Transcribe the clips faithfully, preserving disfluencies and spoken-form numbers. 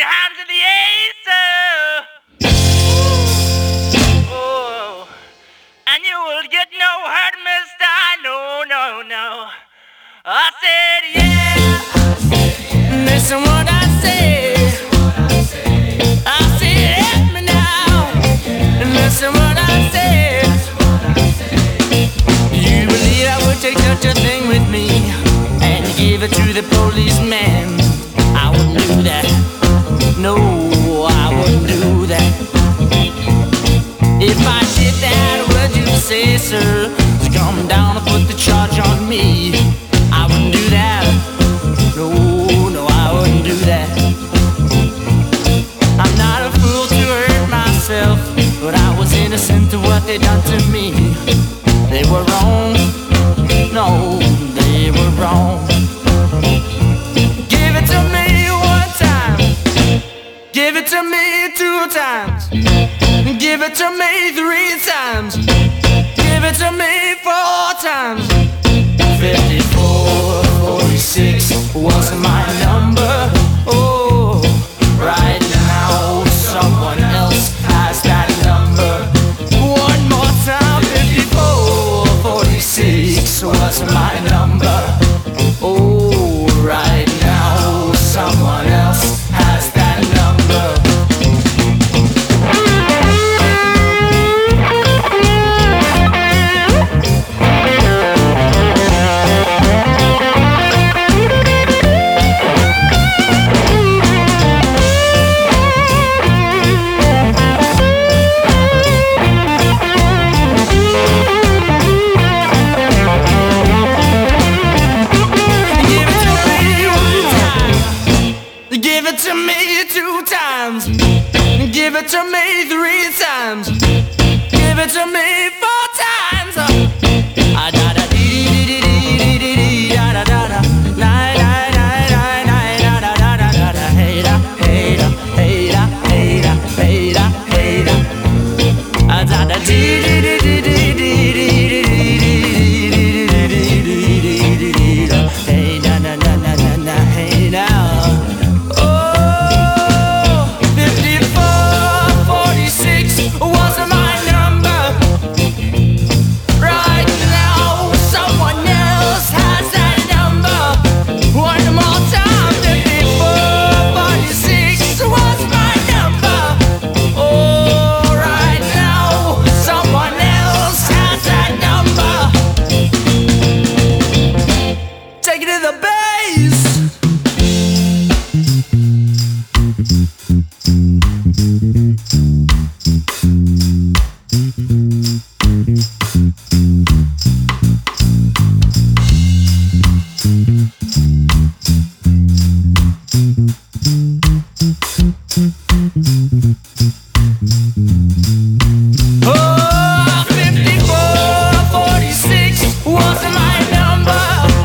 hands in the air, sir. Oh, and you will get no hurt, mister. No, no, no. I said yeah. Listen what I say. I said help me now. Listen what I say. You believe I would take such a thing with me and give it to the policeman? I wouldn't do that. No, I wouldn't do that. If I did that, would you say, sir, to come down and put the charge on me? I wouldn't do that. No, no, I wouldn't do that. I'm not a fool to hurt myself, but I was innocent of what they done to me. They were wrong. No, they were wrong. Give it to me one time. Give it to me two times. Give it to me three times. Give it to me four times. fifty-four forty-six was my number. Oh, right now someone else has that number. One more time. fifty-four forty-six was my number. Oh, right now someone else has that number. Give it to me two times. Give it to me three times. Give it to me four times. Ah da da dee dee dee dee dee dee da da da da. Na na na na na da da da da da. Hey da hey da hey da hey da hey da hey da. Ah da da dee dee dee dee dee dee dee dee dee dee dee. Hey da na na na na na hey now. Take it to the base. Oh, fifty-four forty-six was my number.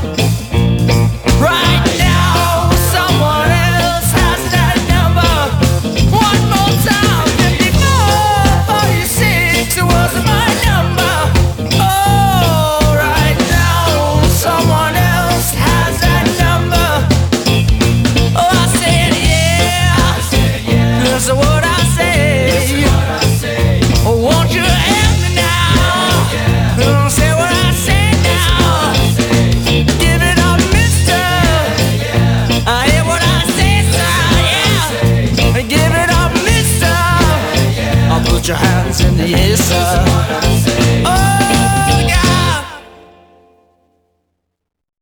Right now, someone else has that number. One more time, fifty-four forty-six was my number. Oh, right now, someone else has that number. Oh, I said yeah. That's what I say. Oh, won't you help me now? Oh, say what I say now. Give it up, mister. I hear what I say, sir, yeah. Give it up, mister. I'll put your hands in the air, sir. Oh.